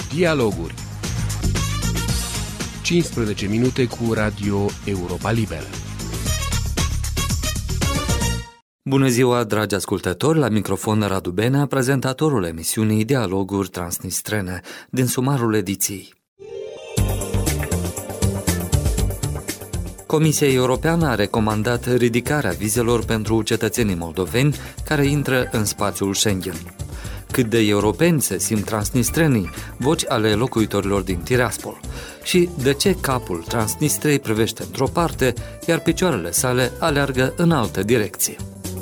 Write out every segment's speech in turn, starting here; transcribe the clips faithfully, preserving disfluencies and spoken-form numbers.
Dialoguri. cincisprezece minute cu Radio Europa Liberă. Bună ziua, dragi ascultători, la microfon Radu Benea, prezentatorul emisiunii Dialoguri Transnistrene, din sumarul ediției. Comisia Europeană a recomandat ridicarea vizelor pentru cetățenii moldoveni care intră în spațiul Schengen. Cât de europeni se simt transnistrenii, voci ale locuitorilor din Tiraspol. Și de ce capul Transnistrei privește într-o parte, iar picioarele sale aleargă în altă direcție.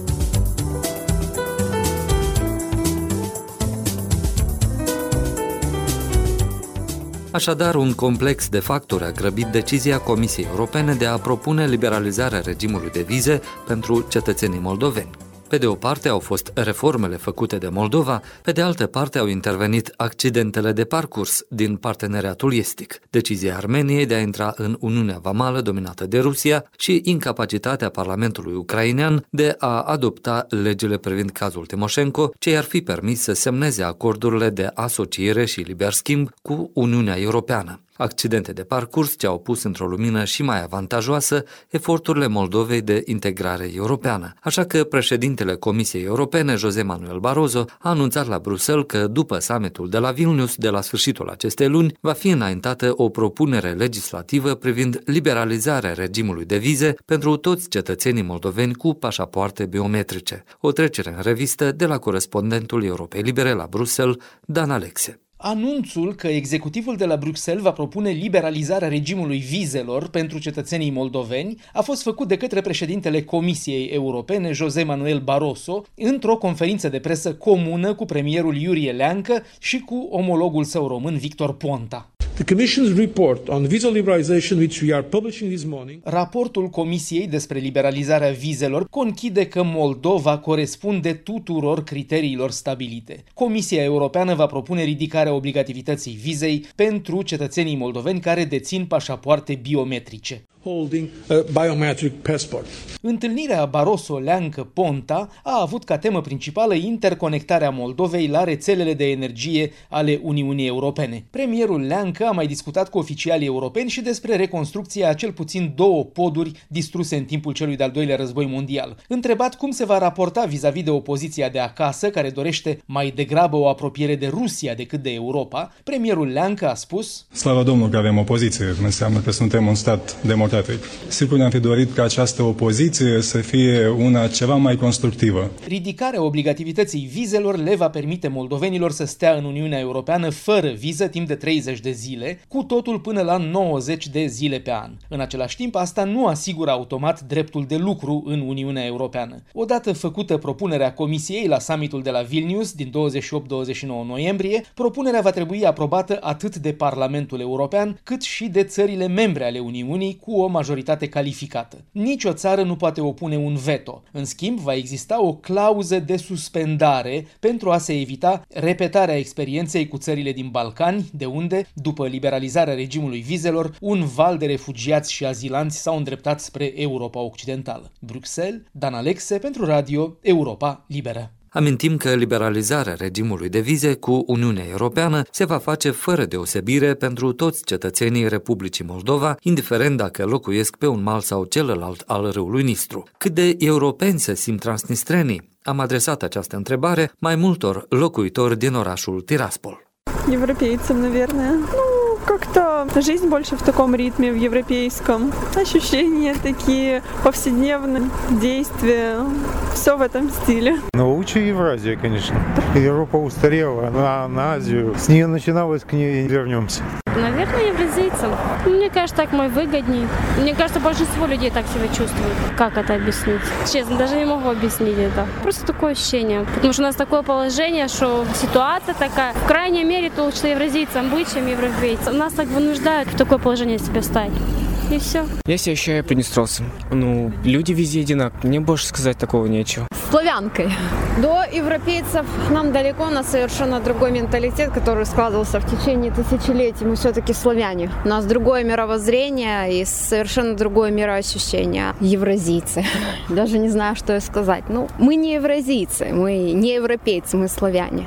Așadar, un complex de factori a grăbit decizia Comisiei Europene de a propune liberalizarea regimului de vize pentru cetățenii moldoveni. Pe de o parte au fost reformele făcute de Moldova, pe de altă parte au intervenit accidentele de parcurs din parteneriatul estic, decizia Armeniei de a intra în Uniunea Vamală dominată de Rusia și incapacitatea Parlamentului ucrainean de a adopta legile privind cazul Timoșenko, ce i-ar fi permis să semneze acordurile de asociere și liber schimb cu Uniunea Europeană. Accidente de parcurs ce au pus într-o lumină și mai avantajoasă eforturile Moldovei de integrare europeană. Așa că președintele Comisiei Europene, José Manuel Barroso, a anunțat la Bruxelles că după summitul de la Vilnius de la sfârșitul acestei luni va fi înaintată o propunere legislativă privind liberalizarea regimului de vize pentru toți cetățenii moldoveni cu pașapoarte biometrice. O trecere în revistă de la corespondentul Europei Libere la Bruxelles, Dan Alexe. Anunțul că executivul de la Bruxelles va propune liberalizarea regimului vizelor pentru cetățenii moldoveni a fost făcut de către președintele Comisiei Europene, José Manuel Barroso, într-o conferință de presă comună cu premierul Iurie Leancă și cu omologul său român, Victor Ponta. The Commission's report on visa liberalization, which we are publishing this morning. Raportul Comisiei despre liberalizarea vizelor conchide că Moldova corespunde tuturor criteriilor stabilite. Comisia Europeană va propune ridicarea obligativității vizei pentru cetățenii moldoveni care dețin pașapoarte biometrice. Holding a biometric passport. Întâlnirea Barroso-Leancă-Ponta a avut ca temă principală interconectarea Moldovei la rețelele de energie ale Uniunii Europene. Premierul Leancă a mai discutat cu oficialii europeni și despre reconstrucția a cel puțin două poduri distruse în timpul celui de-al doilea război mondial. Întrebat cum se va raporta vis-a-vis de opoziția de acasă, care dorește mai degrabă o apropiere de Rusia decât de Europa, premierul Leancă a spus: Slavă Domnului că avem opoziție, înseamnă că suntem un stat democratic. Sigur ne-am fi dorit ca această opoziție să fie una ceva mai constructivă. Ridicarea obligativității vizelor le va permite moldovenilor să stea în Uniunea Europeană fără viză timp de treizeci de zile, cu totul până la nouăzeci de zile pe an. În același timp, asta nu asigură automat dreptul de lucru în Uniunea Europeană. Odată făcută propunerea Comisiei la summitul de la Vilnius din douăzeci și opt douăzeci și nouă noiembrie, propunerea va trebui aprobată atât de Parlamentul European, cât și de țările membre ale Uniunii cu o majoritate calificată. Nici o țară nu poate opune un veto. În schimb, va exista o clauză de suspendare pentru a se evita repetarea experienței cu țările din Balcani, de unde, după liberalizarea regimului vizelor, un val de refugiați și azilanți s-au îndreptat spre Europa Occidentală. Bruxelles, Dan Alexe pentru Radio Europa Liberă. Amintim că liberalizarea regimului de vize cu Uniunea Europeană se va face fără deosebire pentru toți cetățenii Republicii Moldova, indiferent dacă locuiesc pe un mal sau celălalt al râului Nistru. Cât de europeni se simt transnistrenii? Am adresat această întrebare mai multor locuitori din orașul Tiraspol. Европейцам, наверное. Ну, как-то жизнь больше в таком ритме, в европейском. Ощущения такие, повседневные действия. Все в этом стиле. Ну, лучше Евразия, конечно. Европа устарела, на, на Азию. С нее начиналось, к ней вернемся. Наверное, евразийцам. Мне кажется, так мой выгодней. Мне кажется, большинство людей так себя чувствуют. Как это объяснить? Честно, даже не могу объяснить это. Просто такое ощущение. Потому что у нас такое положение, что ситуация такая. В крайней мере, то лучше евразийцам быть, чем европейцам. Нас так вынуждают в такое положение себя ставить. И все. Я себя ощущаю приднестровцем. Ну, люди везде одинаковые. Мне больше сказать такого нечего. Славянкой. До европейцев нам далеко, у нас совершенно другой менталитет, который складывался в течение тысячелетий. Мы все-таки славяне. У нас другое мировоззрение и совершенно другое мироощущение. Евразийцы. Даже не знаю, что и сказать. Ну, мы не евразийцы, мы не европейцы, мы славяне.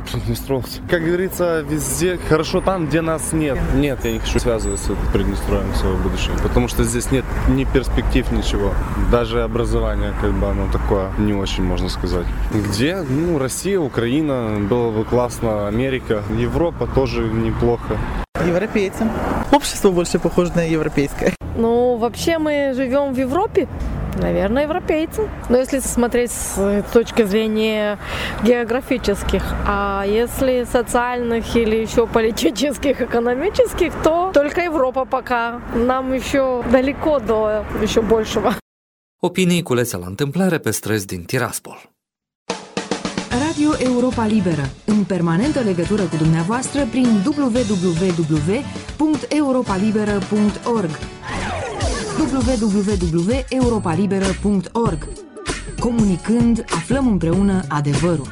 приднестровцы. Как говорится, везде хорошо там, где нас нет. Нет, я не хочу связываться с Приднестровьем в своем будущем, потому что здесь нет ни перспектив, ничего. Даже образование, как бы, оно такое не очень, можно сказать. Где? Ну, Россия, Украина, было бы классно, Америка, Европа тоже неплохо. Европейцам. Общество больше похоже на европейское. Ну, вообще мы живем в Европе. Наверное, европейцы. Но если смотреть с точки зрения географических, а если социальных или еще политических, экономических, то только Европа пока. Нам еще далеко до еще большего. Opinii culese la întâmplare pe străzi din Tiraspol. Radio Europa Liberă, în permanentă legătură cu dumneavoastră prin w w w punct europa liberă punct org. w w w punct europa liberă punct org. Comunicând, aflăm împreună adevărul.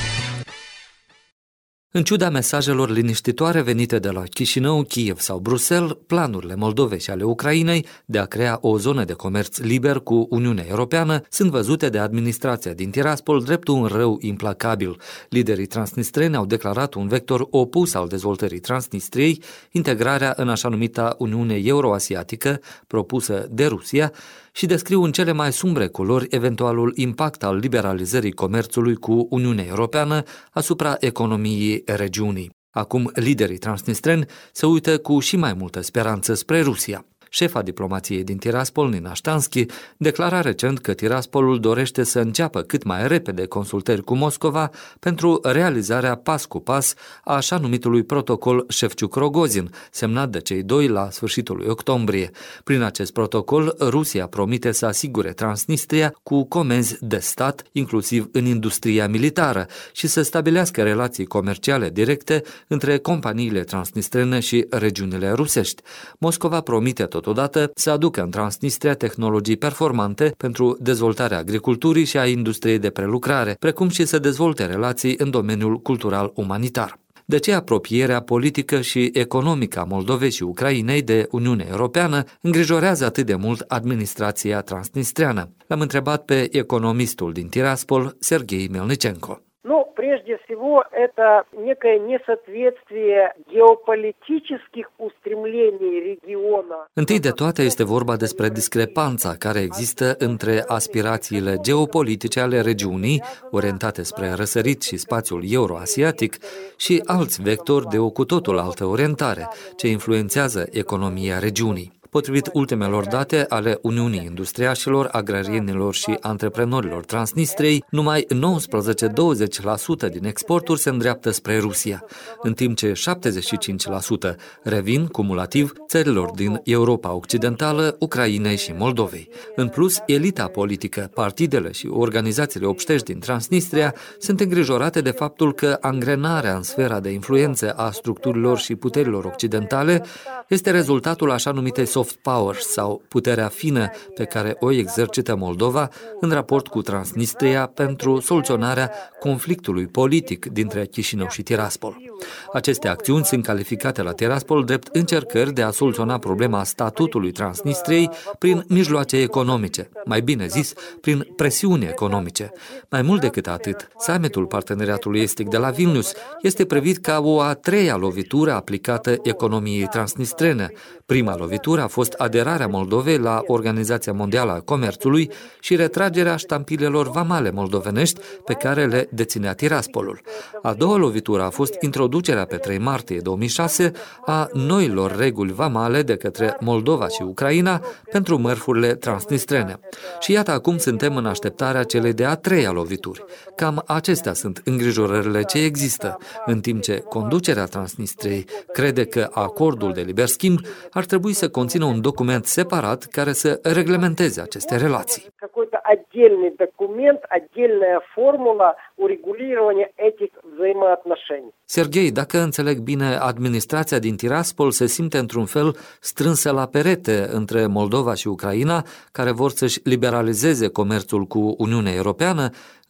În ciuda mesajelor liniștitoare venite de la Chișinău, Kiev sau Bruxelles, planurile Moldovei și ale Ucrainei de a crea o zonă de comerț liber cu Uniunea Europeană sunt văzute de administrația din Tiraspol drept un rău implacabil. Liderii transnistreni au declarat un vector opus al dezvoltării Transnistriei, integrarea în așa numita Uniune Euroasiatică propusă de Rusia, și descriu în cele mai sumbre culori eventualul impact al liberalizării comerțului cu Uniunea Europeană asupra economiei regiunii. Acum, liderii transnistreni se uită cu și mai multă speranță spre Rusia. Șefa diplomației din Tiraspol, Nina Ștanski, declara recent că Tiraspolul dorește să înceapă cât mai repede consultări cu Moscova pentru realizarea pas cu pas a așa numitului protocol Șefciuc-Rogozin, semnat de cei doi la sfârșitul lui octombrie. Prin acest protocol, Rusia promite să asigure Transnistria cu comenzi de stat, inclusiv în industria militară, și să stabilească relații comerciale directe între companiile transnistrene și regiunile rusești. Moscova promite tot Totodată să aducă în Transnistria tehnologii performante pentru dezvoltarea agriculturii și a industriei de prelucrare, precum și să dezvolte relații în domeniul cultural-umanitar. De ce apropierea politică și economică a Moldovei și Ucrainei de Uniunea Europeană îngrijorează atât de mult administrația transnistreană? L-am întrebat pe economistul din Tiraspol, Serghei Melnicenko. Ну, прежде всего, это некое несоответствие геополитических устремлений региона. Întâi de toate este vorba despre discrepanța care există între aspirațiile geopolitice ale regiunii, orientate spre răsărit și spațiul euroasiatic, și alți vectori de o cu totul altă orientare, ce influențează economia regiunii. Potrivit ultimelor date ale Uniunii Industriașilor, Agrarienilor și Antreprenorilor Transnistriei, numai nouăsprezece - douăzeci la sută din exporturi se îndreaptă spre Rusia, în timp ce șaptezeci și cinci la sută revin cumulativ țărilor din Europa Occidentală, Ucrainei și Moldovei. În plus, elita politică, partidele și organizațiile obștești din Transnistria sunt îngrijorate de faptul că angrenarea în sfera de influență a structurilor și puterilor occidentale este rezultatul așa numitei soft power sau puterea fină pe care o exercită Moldova în raport cu Transnistria pentru soluționarea conflictului politic dintre Chișinău și Tiraspol. Aceste acțiuni sunt calificate la Tiraspol drept încercări de a soluționa problema statutului Transnistriei prin mijloace economice, mai bine zis, prin presiuni economice. Mai mult decât atât, summitul Parteneriatului Estic de la Vilnius este privit ca o a treia lovitură aplicată economiei transnistrene. Prima lovitură a fost aderarea Moldovei la Organizația Mondială a Comerțului și retragerea ștampilelor vamale moldovenești pe care le deținea Tiraspolul. A doua lovitură a fost introducerea pe trei martie două mii șase a noilor reguli vamale de către Moldova și Ucraina pentru mărfurile transnistrene. Și iată acum suntem în așteptarea celei de a treia lovituri. Cam acestea sunt îngrijorările ce există, în timp ce conducerea Transnistriei crede că acordul de liber schimb ar trebui să conțină un document separat care să reglementeze aceste relații. Отдельный документ, отдельная формула урегулирования этих взаимоотношений. Serghei, dacă înțeleg bine, administrația din Tiraspol se simte într-un fel strânsă la perete între Moldova și Ucraina, care vor să-și liberalizeze comerțul cu Uniunea Europeană,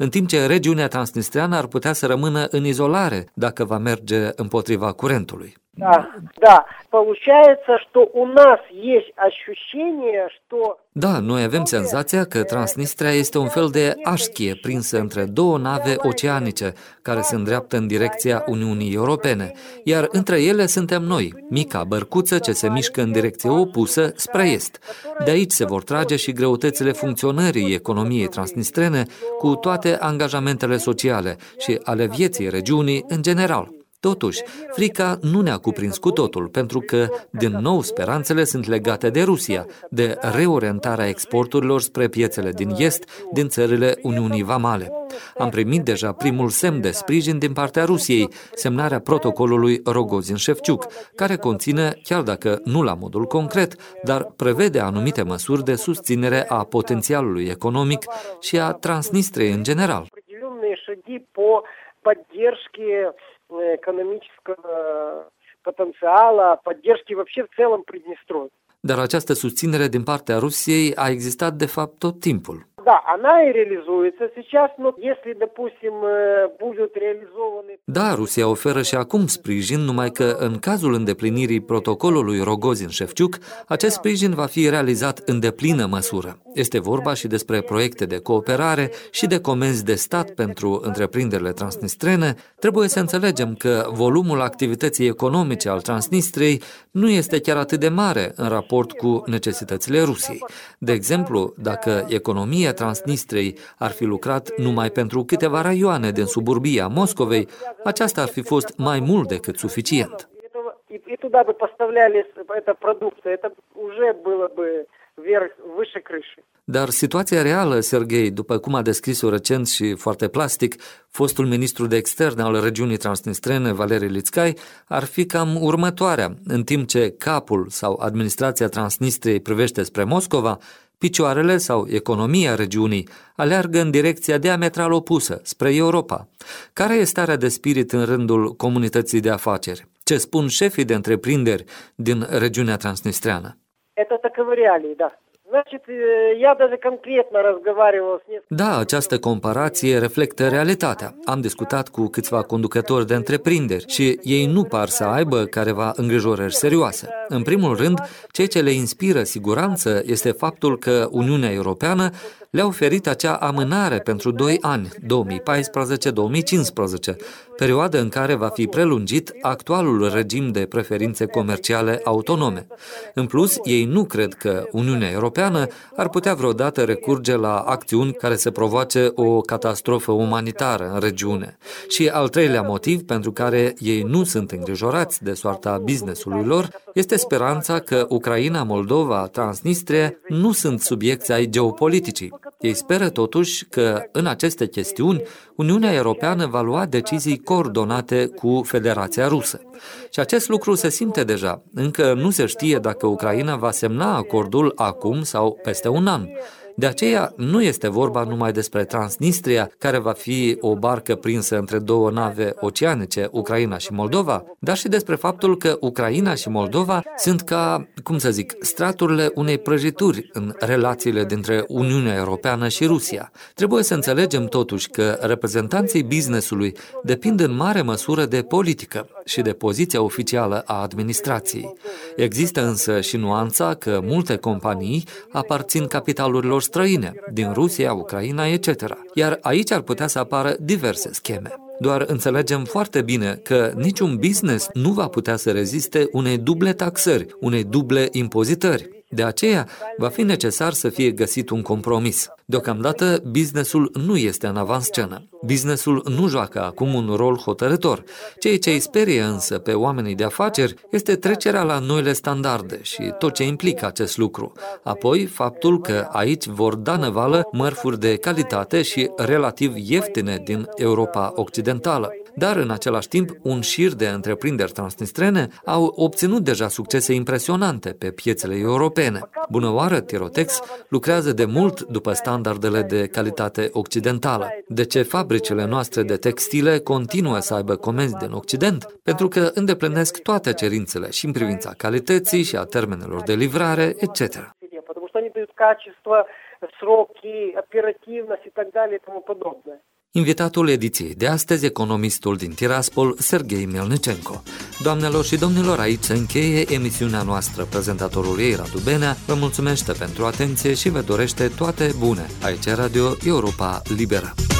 în timp ce regiunea transnistreană ar putea să rămână în izolare dacă va merge împotriva curentului. Da, да. Получается, что у нас есть ощущение, что... Da, noi avem senzația că Transnistria este un fel de așchie prinsă între două nave oceanice care se îndreaptă în direcția Uniunii Europene, iar între ele suntem noi, mica bărcuță ce se mișcă în direcție opusă spre est. De aici se vor trage și greutățile funcționării economiei transnistrene cu toate angajamentele sociale și ale vieții regiunii în general. Totuși, frica nu ne-a cuprins cu totul, pentru că, din nou, speranțele sunt legate de Rusia, de reorientarea exporturilor spre piețele din est, din țările Uniunii Vamale. Am primit deja primul semn de sprijin din partea Rusiei, semnarea protocolului Rogozin-Shevchuk, care conține, chiar dacă nu la modul concret, dar prevede anumite măsuri de susținere a potențialului economic și a Transnistriei în general. Экономического потенциала, поддержки вообще в целом Приднестровья. Dar această susținere din partea Rusiei a existat de fapt tot timpul. Да, она и реализуется сейчас, но если, допустим, будут реализованы... Da, Rusia oferă și acum sprijin, numai că în cazul îndeplinirii protocolului Rogozin-Shevchuk, acest sprijin va fi realizat în deplină măsură. Este vorba și despre proiecte de cooperare și de comenzi de stat pentru întreprinderile transnistrene. Trebuie să înțelegem că volumul activității economice al Transnistriei nu este chiar atât de mare în raport cu necesitățile Rusiei. De exemplu, dacă economia Transnistriei ar fi lucrat numai pentru câteva raioane din suburbia Moscovei, aceasta ar fi fost mai mult decât suficient. Dar situația reală, Serghei, după cum a descris-o recent și foarte plastic fostul ministru de externe al regiunii transnistrene, Valeri Litskai, ar fi cam următoarea. În timp ce capul sau administrația Transnistriei privește spre Moscova, picioarele sau economia regiunii aleargă în direcția diametral opusă, spre Europa. Care este starea de spirit în rândul comunității de afaceri? Ce spun șefii de întreprinderi din regiunea transnistreană? Da, această comparație reflectă realitatea. Am discutat cu câțiva conducători de întreprinderi și ei nu par să aibă careva îngrijorări serioase. În primul rând, ceea ce le inspiră siguranță este faptul că Uniunea Europeană le-a oferit acea amânare pentru doi ani, două mii paisprezece două mii cincisprezece, perioadă în care va fi prelungit actualul regim de preferințe comerciale autonome. În plus, ei nu cred că Uniunea Europeană ar putea vreodată recurge la acțiuni care să provoace o catastrofă umanitară în regiune. Și al treilea motiv pentru care ei nu sunt îngrijorați de soarta business-ului lor este speranța că Ucraina, Moldova, Transnistria nu sunt subiecți ai geopoliticii. Ei speră totuși că în aceste chestiuni Uniunea Europeană va lua decizii coordonate cu Federația Rusă. Și acest lucru se simte deja. Încă nu se știe dacă Ucraina va semna acordul acum sau peste un an. De aceea nu este vorba numai despre Transnistria, care va fi o barcă prinsă între două nave oceanice, Ucraina și Moldova, dar și despre faptul că Ucraina și Moldova sunt ca, cum să zic, straturile unei prăjituri în relațiile dintre Uniunea Europeană și Rusia. Trebuie să înțelegem totuși că reprezentanții business-ului depind în mare măsură de politică și de poziția oficială a administrației. Există însă și nuanța că multe companii aparțin capitalurilor străine, din Rusia, Ucraina, et cetera. Iar aici ar putea să apară diverse scheme. Doar înțelegem foarte bine că niciun business nu va putea să reziste unei duble taxări, unei duble impozitări. De aceea, va fi necesar să fie găsit un compromis. Deocamdată, businessul nu este în avanscenă. Businessul nu joacă acum un rol hotărător. Ceea ce îi sperie însă pe oamenii de afaceri este trecerea la noile standarde și tot ce implică acest lucru. Apoi, faptul că aici vor da năvală mărfuri de calitate și relativ ieftine din Europa Occidentală. Dar, în același timp, un șir de întreprinderi transnistrene au obținut deja succese impresionante pe piețele europene. Bună oară, Tirotex lucrează de mult după standardele de calitate occidentală. De ce fabricile noastre de textile continuă să aibă comenzi din Occident? Pentru că îndeplinesc toate cerințele și în privința calității și a termenelor de livrare, et cetera. Сроки, оперативность и так далее и тому подобное. Invitatul ediției de astăzi, economistul din Tiraspol, Serghei Melnicenko. Doamnelor și domnilor, aici se încheie emisiunea noastră. Prezentatorul ei, Radu Benea, vă mulțumește pentru atenție și vă dorește toate bune. Aici Radio Europa Liberă.